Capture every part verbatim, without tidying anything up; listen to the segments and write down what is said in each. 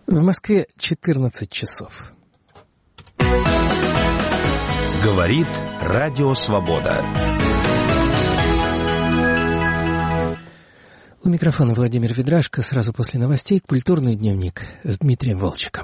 В Москве четырнадцать часов. Говорит Радио Свобода. У микрофона Владимир Ведрашко. Сразу после новостей «Культурный дневник» с Дмитрием Волчеком.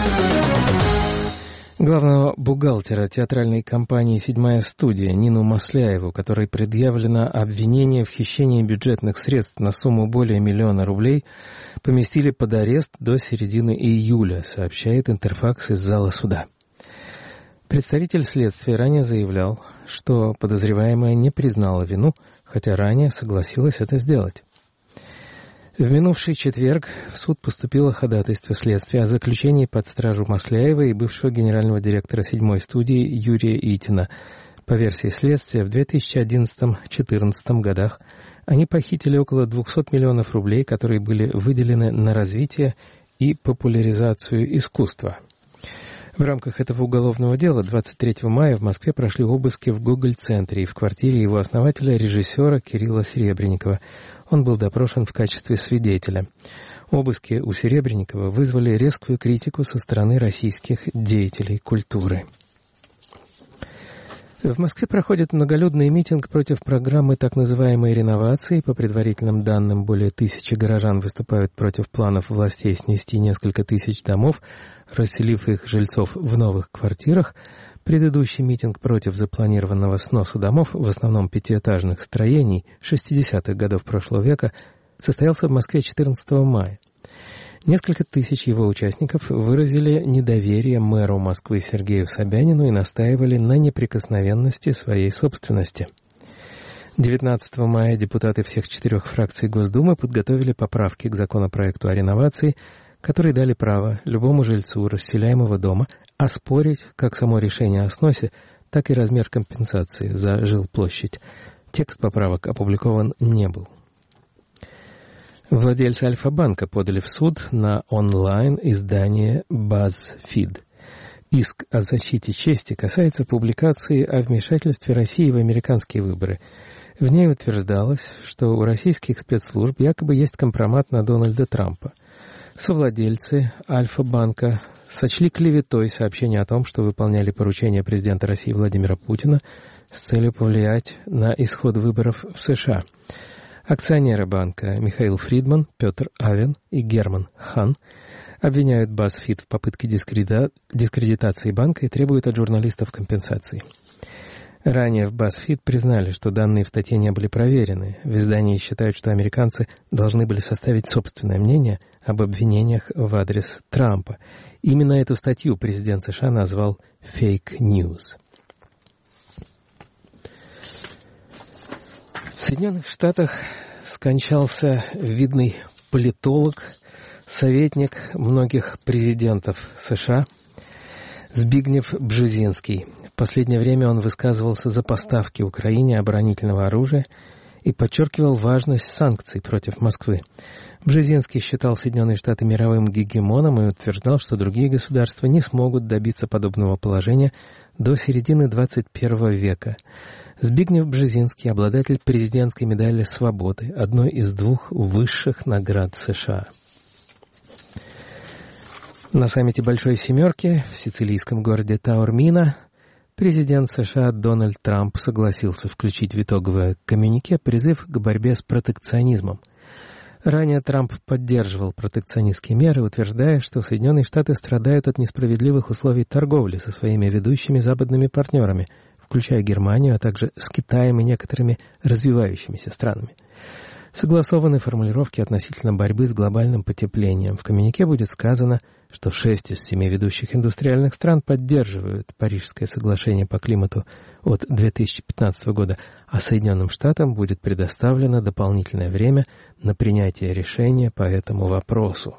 Главного бухгалтера театральной компании «Седьмая студия» Нину Масляеву, которой предъявлено обвинение в хищении бюджетных средств на сумму более миллиона рублей, поместили под арест до середины июля, сообщает Интерфакс из зала суда. Представитель следствия ранее заявлял, что подозреваемая не признала вину, хотя ранее согласилась это сделать. В минувший четверг в суд поступило ходатайство следствия о заключении под стражу Масляева и бывшего генерального директора «Седьмой студии» Юрия Итина. По версии следствия, в две тысячи одиннадцатом — две тысячи четырнадцатом годах они похитили около двухсот миллионов рублей, которые были выделены на развитие и популяризацию искусства. В рамках этого уголовного дела двадцать третьего мая в Москве прошли обыски в Гоголь-центре и в квартире его основателя, режиссера Кирилла Серебренникова. Он был допрошен в качестве свидетеля. Обыски у Серебренникова вызвали резкую критику со стороны российских деятелей культуры. В Москве проходит многолюдный митинг против программы так называемой реновации. По предварительным данным, более тысячи горожан выступают против планов властей снести несколько тысяч домов, расселив их жильцов в новых квартирах. Предыдущий митинг против запланированного сноса домов, в основном пятиэтажных строений шестидесятых годов прошлого века, состоялся в Москве четырнадцатого мая. Несколько тысяч его участников выразили недоверие мэру Москвы Сергею Собянину и настаивали на неприкосновенности своей собственности. девятнадцатого мая депутаты всех четырех фракций Госдумы подготовили поправки к законопроекту о реновации, которые дали право любому жильцу расселяемого дома оспорить как само решение о сносе, так и размер компенсации за жилплощадь. Текст поправок опубликован не был. Владельцы Альфа-банка подали в суд на онлайн-издание BuzzFeed. Иск о защите чести касается публикации о вмешательстве России в американские выборы. В ней утверждалось, что у российских спецслужб якобы есть компромат на Дональда Трампа. Совладельцы Альфа-банка сочли клеветой сообщение о том, что выполняли поручения президента России Владимира Путина с целью повлиять на исход выборов в США. Акционеры банка Михаил Фридман, Петр Авен и Герман Хан обвиняют BuzzFeed в попытке дискредита... дискредитации банка и требуют от журналистов компенсации. Ранее в BuzzFeed признали, что данные в статье не были проверены. В издании считают, что американцы должны были составить собственное мнение об обвинениях в адрес Трампа. Именно эту статью президент США назвал «фейк ньюс». В Соединенных Штатах скончался видный политолог, советник многих президентов США Збигнев Бжезинский. В последнее время он высказывался за поставки Украине оборонительного оружия и подчеркивал важность санкций против Москвы. Бжезинский считал Соединенные Штаты мировым гегемоном и утверждал, что другие государства не смогут добиться подобного положения до середины двадцать первого века. Збигнев Бжезинский — обладатель президентской медали «Свободы», одной из двух высших наград США. На саммите Большой Семерки в сицилийском городе Таурмина президент США Дональд Трамп согласился включить в итоговое коммюнике призыв к борьбе с протекционизмом. Ранее Трамп поддерживал протекционистские меры, утверждая, что Соединенные Штаты страдают от несправедливых условий торговли со своими ведущими западными партнерами, включая Германию, а также с Китаем и некоторыми развивающимися странами. Согласованы формулировки относительно борьбы с глобальным потеплением. В коммюнике будет сказано, что шесть из семи ведущих индустриальных стран поддерживают Парижское соглашение по климату от две тысячи пятнадцатого года, а Соединенным Штатам будет предоставлено дополнительное время на принятие решения по этому вопросу.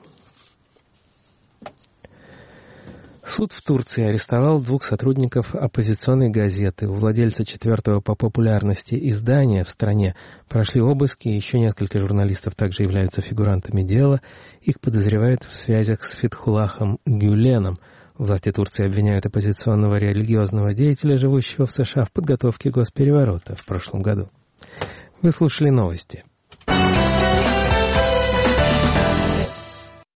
Суд в Турции арестовал двух сотрудников оппозиционной газеты. У владельца четвертого по популярности издания в стране прошли обыски, и еще несколько журналистов также являются фигурантами дела. Их подозревают в связях с Фетхуллахом Гюленом. Власти Турции обвиняют оппозиционного религиозного деятеля, живущего в США, в подготовке госпереворота в прошлом году. Вы слушали новости.